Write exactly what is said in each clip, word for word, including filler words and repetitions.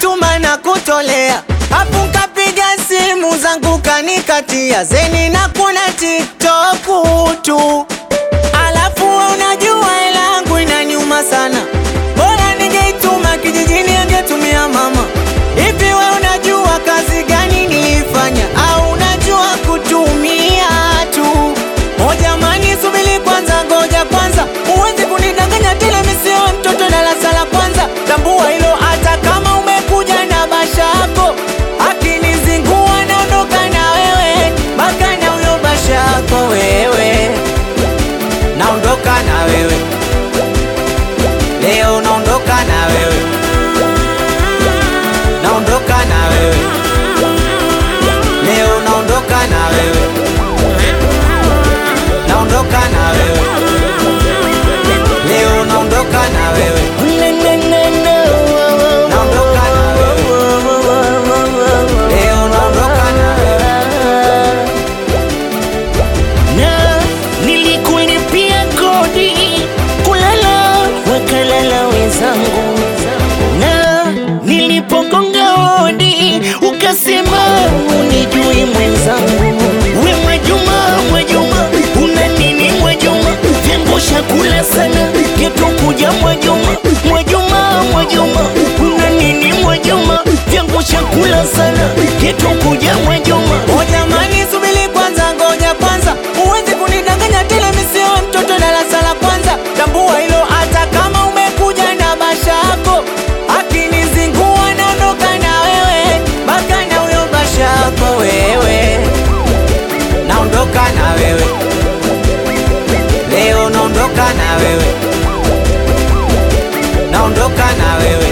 tuma na kutolea, hapo kapiga simu zangu kanikatia, zeni na kuna TikTok tu. Alafu unajua hela yangu inaniuma sana, bora ningeituma kijijini angetumia mama. Hivi we unajua kazi gani nilifanya, au unajua kutumia tu? O jamani, subiri kwanza, ngoja kwanza, uwezi kunidanganya tena, mimi sio mtoto darasa la kwanza. Tambua hilo, hata kama umekuja na basha yako, akinizingua naondoka na wewe, baka na huyo basha yako wewe, naondoka na wewe leo, naondoka na wewe, naondoka na wewe leo, naondoka na wewe, naondoka na wewe leo, naondoka na wewe, naondoka na wewe leo, naondoka na wewe. Na nilikulipia kodi kulala wakalala wenzangu, na nilipogonga hodi ukasema unijui mwenzangu. We Mwajuma, Mwajuma, una nini Mwajuma? Vyangu shakula sana geto kuja Mwajuma. Mwajuma, Mwajuma, una nini Mwajuma? Vyangu shakula sana geto kuja Mwajuma. O jamani, subiri kwanza, ngoja kwanza, uwezi kunidanganya tena, mimi sio mtoto darasa la kwanza. Tambua hilo, hata kama umekuja na basha yako, akinizingua naondoka na wewe, baka na huyo basha yako wewe, naondoka na wewe leo, naondoka na wewe, naondoka na wewe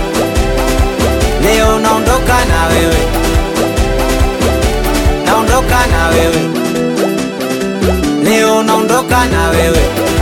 leo, naondoka na wewe, naondoka na wewe leo, naondoka na wewe.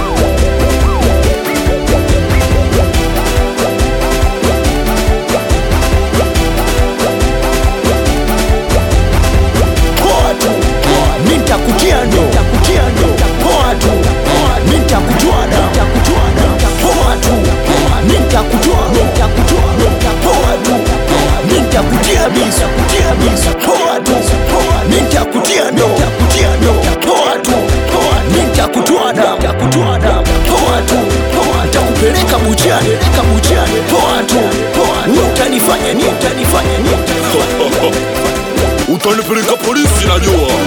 Poa tu, nitakutia ndo, nitakutia ndo. Poa tu, nitakutoa da, nitakutoa da. Poa tu, nitakutoa, nitakutoa. Poa tu, nitakutia bisa, kutia bisa. Poa tu, nitakutia ndo, nitakutia ndo. Poa tu, nitakutoa da, nitakutoa da. Poa tu, nitakupeleka buchani, peleka buchani. Poa tu, utanifanya nini, utanifanya nini? Utanipeleka polisi najua.